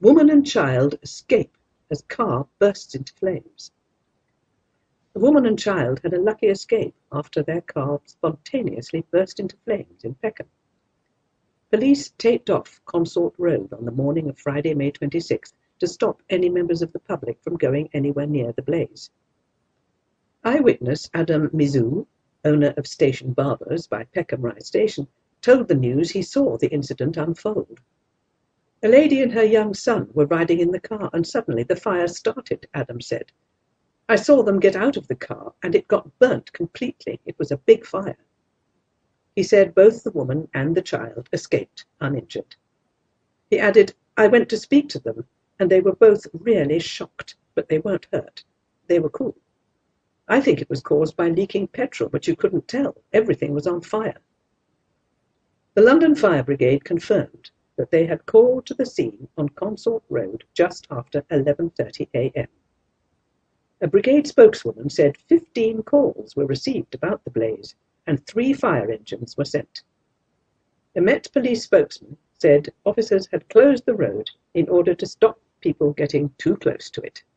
Woman and child escape as car bursts into flames. The woman and child had a lucky escape after their car spontaneously burst into flames in Peckham. Police taped off Consort Road on the morning of Friday, May 26th, to stop any members of the public from going anywhere near the blaze. Eyewitness Adam Mizou, owner of Station Barbers by Peckham Rise Station, told the News he saw the incident unfold. A lady and her young son were riding in the car, and suddenly the fire started, Adam said. I saw them get out of the car, and it got burnt completely. It was a big fire. He said both the woman and the child escaped uninjured. He added, I went to speak to them, and they were both really shocked, but they weren't hurt. They were cool. I think it was caused by leaking petrol, but you couldn't tell. Everything was on fire. The London Fire Brigade confirmed that they had called to the scene on Consort Road just after 11:30 a.m. A brigade spokeswoman said 15 calls were received about the blaze and 3 fire engines were sent. The Met Police spokesman said officers had closed the road in order to stop people getting too close to it.